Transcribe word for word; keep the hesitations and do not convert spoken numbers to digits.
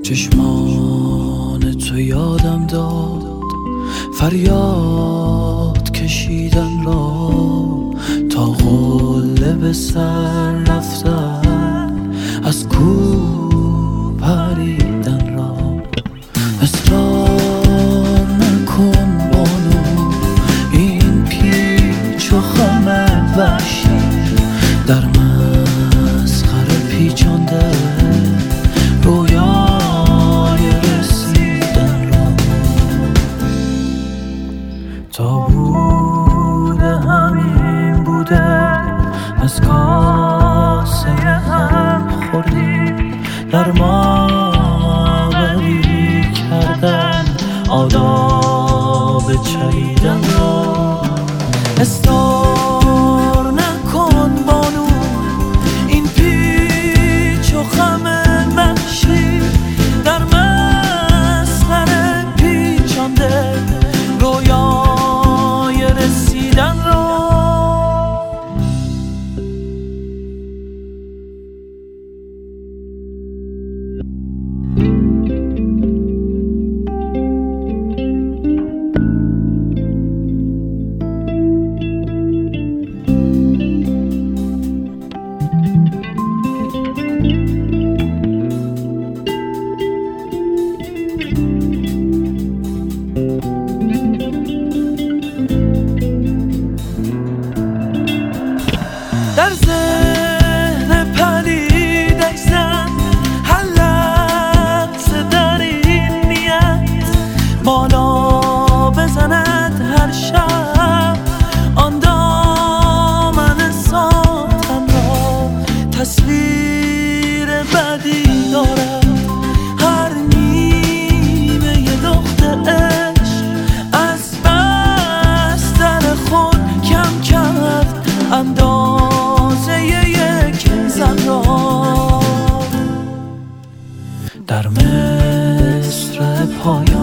چشمان تو یادم داد فریاد کشیدن را، تا قله به سر رفتن از کوه پریدن را. اصرار نکن بانو این پیچ و خم وحشی در مسخره پیچانده رویای رسیدن را. تا بوده همین بوده از کاسه هم خوردیم، در ما بری کردن آداب چریدن را. استار نکن بانو این پیچ و خم وحشی در مسخره پیچانده رویای رسیدن را. در ذهن پلیدش زن هر لحظه در این نیت بالا بزند هر شب آن دامن ساتن را. تصویر بدی دارد هر نیمه لخت عشق، از بستر خود کم کرد اندازه یک زن را. در مصر پایان